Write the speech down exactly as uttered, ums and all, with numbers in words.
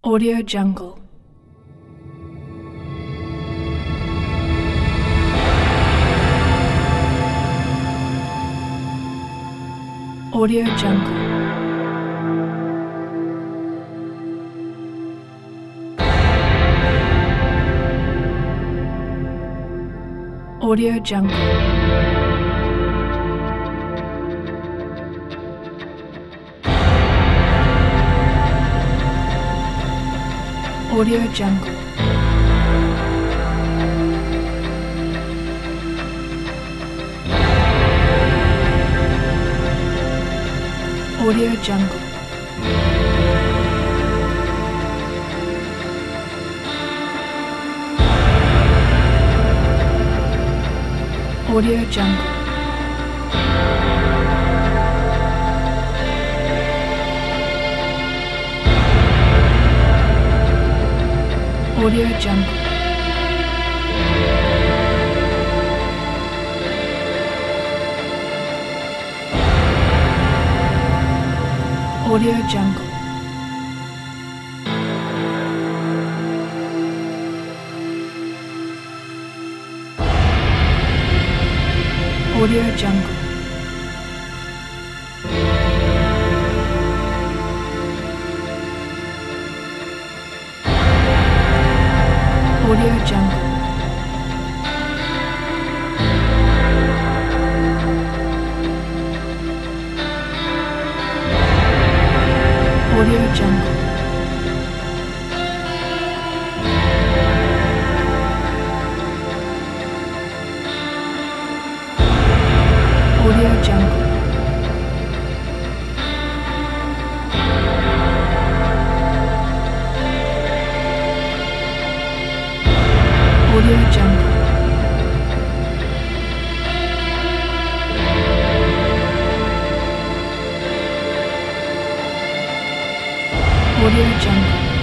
Audio Jungle. Audio Jungle. Audio Jungle. Audio Jungle. Audio Jungle. Audio Jungle. Audio Jungle. Audio Jungle. Audio Jungle. Audio Jungle. Audio Jungle. Audio Jungle. Audio Jungle. Audio Jungle.